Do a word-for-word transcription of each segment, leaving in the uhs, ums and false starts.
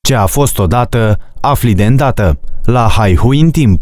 Ce a fost odată, afli de îndată. La Haihui în timp.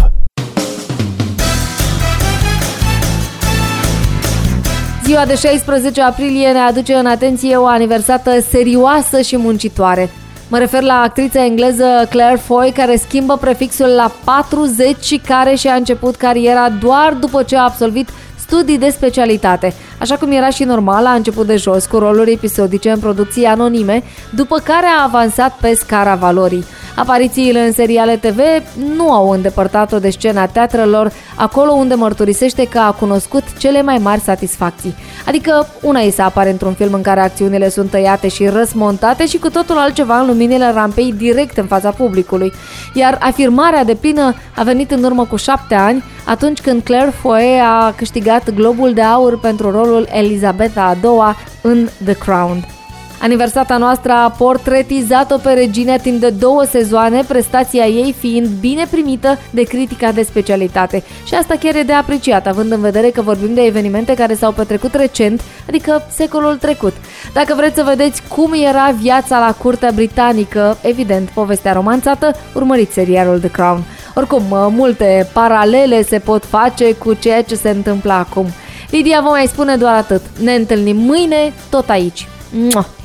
Ziua de șaisprezece aprilie ne aduce în atenție o aniversată serioasă și muncitoare. Mă refer la actrița engleză Claire Foy, care schimbă prefixul la patruzeci și care și-a început cariera doar după ce a absolvit studii de specialitate. Așa cum era și normal, a început de jos cu roluri episodice în producții anonime, după care a avansat pe scara valorii. Aparițiile în seriale T V nu au îndepărtat-o de scena teatrelor, acolo unde mărturisește că a cunoscut cele mai mari satisfacții. Adică una e să apare într-un film în care acțiunile sunt tăiate și răsmontate și cu totul altceva în luminile rampei direct în fața publicului. Iar afirmarea deplină a venit în urmă cu șapte ani, atunci când Claire Foy a câștigat Globul de Aur pentru rolul Elizabeta a doua în The Crown. Aniversata noastră a portretizat-o pe regina timp de două sezoane, prestația ei fiind bine primită de critica de specialitate. Și asta chiar e de apreciat, având în vedere că vorbim de evenimente care s-au petrecut recent, adică secolul trecut. Dacă vreți să vedeți cum era viața la curtea britanică, evident, povestea romanțată, urmăriți serialul The Crown. Oricum, multe paralele se pot face cu ceea ce se întâmplă acum. Lidia vă mai spune doar atât. Ne întâlnim mâine, tot aici. Mua!